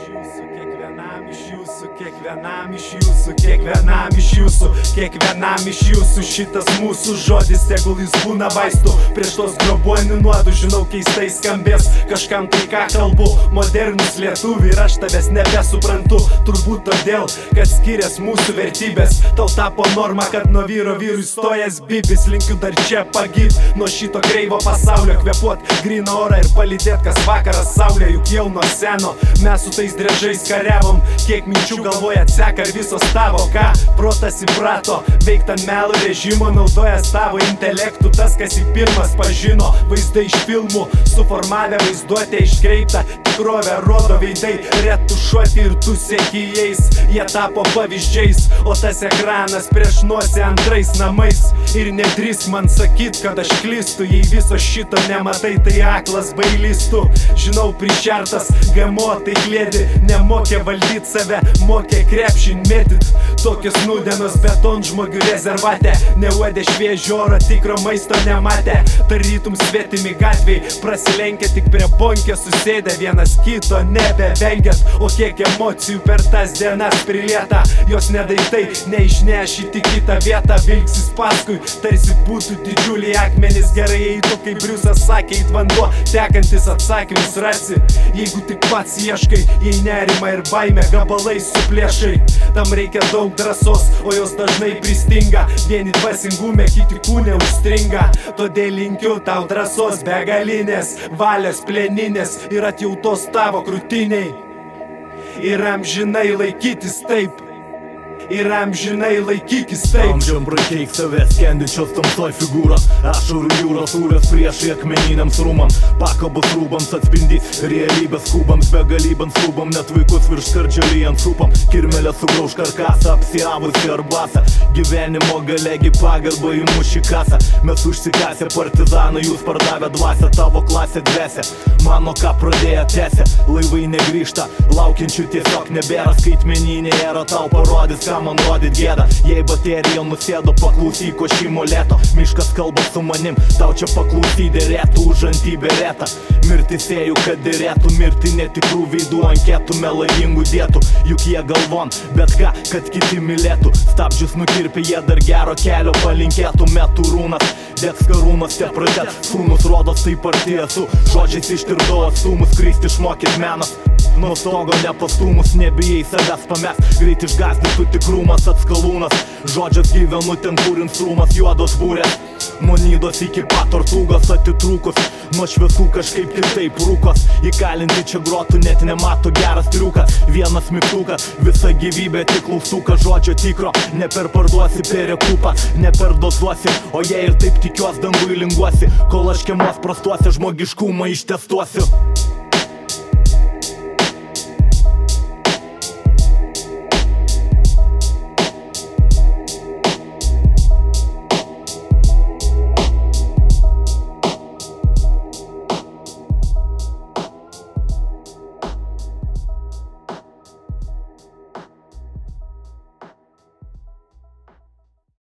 Kiekvienam iš jūsų šitas mūsų žodis, tegul jis būna vaistu prieš tos grobuonių nuodų. Žinau, keistai skambės kažkam tai, ką kalbu, modernus lietuviai, ir aš tavęs nebesuprantu. Turbūt todėl, kad skirias mūsų vertybės. Tau tapo norma, kad nuo vyro vyrui stojas bibis. Linkiu dar čia pagyt nuo šito kreivo pasaulio, kvėpuot gryną orą ir palydėt kas vakaras saulė. Juk jau nuo seno mes su tais drežais kariavom, kiek minčių galvoje atseka ir visos tavo. Ką protas įprato veikt ant melo režimo, naudojas tavo intelektų. Tas, kas į pirmas pažino vaizdai iš filmų, suformavę vaizduotę iškreiptą tikrovę rodo veidai retušuoti ir tu seki jais. Jie tapo pavyzdžiais, o tas ekranas prieš nosį antrais namais. Ir nedrįsk man sakyt, kad aš klystu, jei viso šito nematai, tai aklas bailys tu. Žinau, prišertas GMO tai klėdi, nemokė valdyt save, mokė krepšin mėtyt. Tokios nūdienos beton žmogių rezervate, neuodė šviežio oro, tikro maisto nematė. Tarytum svetimi gatviai, prasilenkia tik prie bonkė, susėdę vienas kito nebevengiat. O kiek emocijų per tas dienas prilieta, jos nedaiktai neišnešit į kitą vietą. Vilksis paskui, tarsi būtų didžiuliai akmenys. Gerai eitų, kaip Briusas sakė, eit vanduo tekantis, atsakymus rasi, jeigu tik pats ieškai. Jei nerima ir baimė gabalais suplėšai, tam reikia daug drąsos, o jos dažnai pristinga. Vieni dvasingume, kiti kūne užstringa. Todėl linkiu tau drąsos begalinės, valios plėninės ir atjautos tavo krūtiniai. Ir amžinai laikytis taip. Ir amžinai laikykis taip. Amžiam prakeik save, skendinčios tamsoj figūrą. Ašarų jūrosūrės priešai akmeniniams rūmams. Pakabos rūbams atspindys realybės kubams, begalybams rūbam, net vaikus virš skardžio lyjant šūpam. Kirmelė sugrauž karkasą, apsiavusi arbasą. Gyvenimo galegi pagarbą įmu šį kasą. Mes užsikasę partizanai, jūs pardavę dvasę, tavo klasė dvesė. Mano ką pradėję tęsė, laivai negrįžta, laukiančių tiesiog nebėra. Skaitmeninė era tau parodys, ką man rodyt gėda. Jei baterija nusėdo, paklausyk košimo lėto. Miškas kalba su manim, tau čia paklausy derėtų už antibėretą. Mirti sėjų, kad derėtų, mirti netikrų veidų, anketų melagingų dėtų. Juk jie galvon, bet ką, kad kiti mylėtų. Stabdžius nukirpė, jie dar gero kelio palinkėtų. Metų rūnas, dėks karūnas, te pradėt. Sūnus rodos taip arti esu, žodžiais ištirdo atstumus, kristi išmokyt menas. Nuo stogo nepastūmus, nebijai savęs pamest. Greit išgąsdintų tikrumas atskalūnas. Žodžias gyvenu ten, kur instrumas juodos būrės. Monydos iki pat tortugas atitrūkus, nuo šviesų kažkaip kitaip rūkos. Įkalinti čia grotų net nemato geras triukas. Vienas mygtukas, visa gyvybė tik klaustukas. Žodžio tikro neperparduosi per rekupą, neperdozuosi. O jei ir taip tikiuos, dangui linguosi, kol aš kiemos prastuose žmogiškumą ištestuosiu.